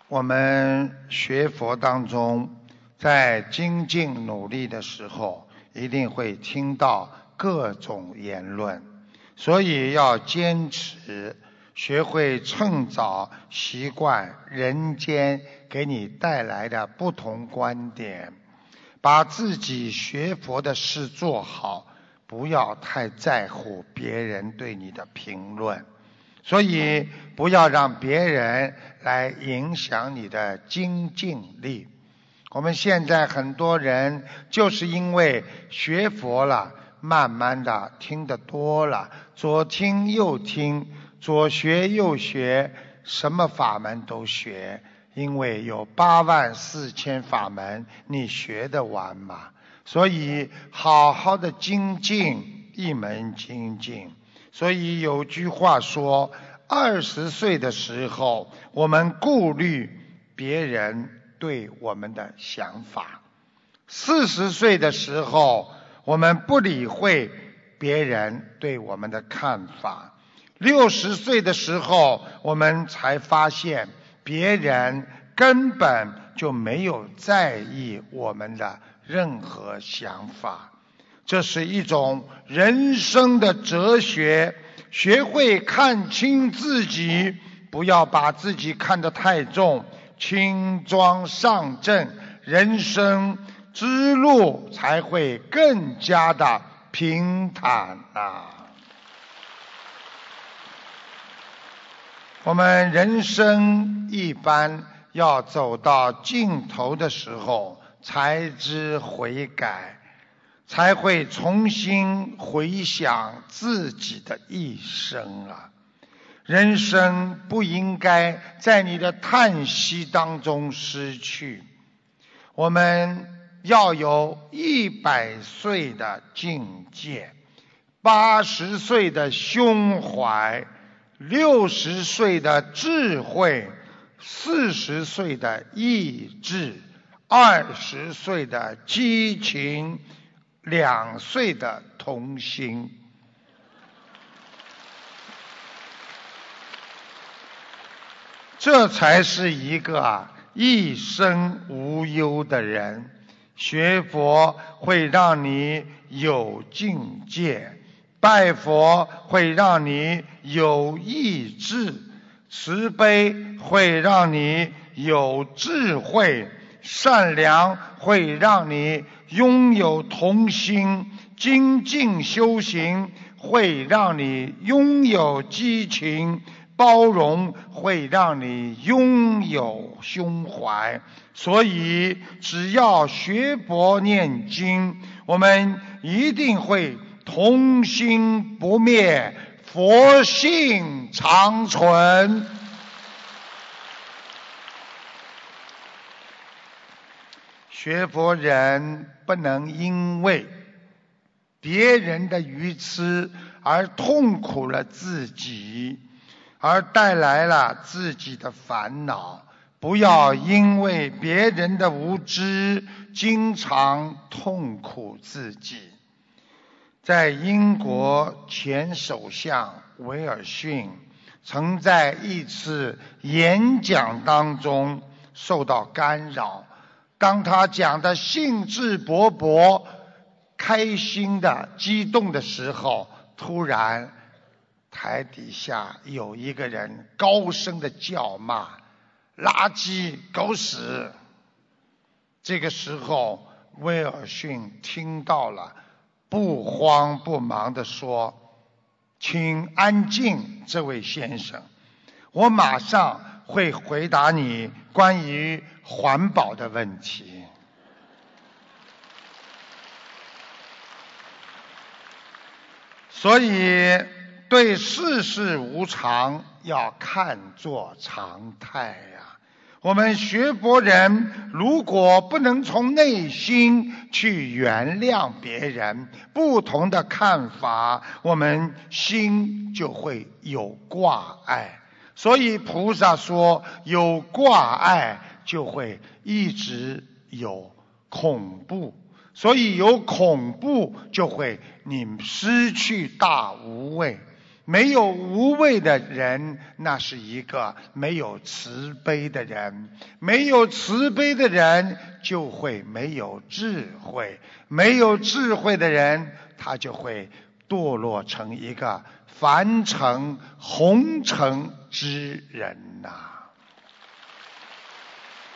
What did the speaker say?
我们学佛当中，在精进努力的时候，一定会听到各种言论，所以要坚持，学会趁早习惯人间给你带来的不同观点，把自己学佛的事做好，不要太在乎别人对你的评论。所以不要让别人来影响你的精进力。我们现在很多人就是因为学佛了，慢慢的听得多了，左听右听，左学右学，什么法门都学，因为有84000法门，你学得完吗？所以好好的精进，一门精进。所以有句话说，20岁的时候，我们顾虑别人对我们的想法；40岁的时候，我们不理会别人对我们的看法；60岁的时候，我们才发现别人根本就没有在意我们的任何想法。这是一种人生的哲学，学会看清自己，不要把自己看得太重，轻装上阵，人生之路才会更加的平坦啊！我们人生一般要走到尽头的时候，才知悔改，才会重新回想自己的一生啊！人生不应该在你的叹息当中失去。我们要有100岁的境界，80岁的胸怀，60岁的智慧，40岁的意志，20岁的激情，2岁的童心。这才是一个一生无忧的人。学佛会让你有境界，拜佛会让你有意志，慈悲会让你有智慧，善良会让你拥有童心，精进修行会让你拥有激情，包容会让你拥有胸怀。所以只要学佛念经，我们一定会童心不灭，佛性长存。学佛人不能因为别人的愚痴而痛苦了自己，而带来了自己的烦恼。不要因为别人的无知经常痛苦自己。在英国前首相威尔逊曾在一次演讲当中受到干扰，当他讲的兴致勃勃、开心的激动的时候，突然台底下有一个人高声的叫骂：垃圾，狗屎！这个时候威尔逊听到了，不慌不忙地说：请安静，这位先生，我马上会回答你关于环保的问题。所以对世事无常要看作常态呀。我们学佛人如果不能从内心去原谅别人不同的看法，我们心就会有挂碍。所以菩萨说，有挂碍就会一直有恐怖，所以有恐怖就会你失去大无畏。 没有无畏的人，那是一个没有慈悲的人。没有慈悲的人，就会没有智慧。没有智慧的人，他就会堕落成一个凡尘红尘之人呐。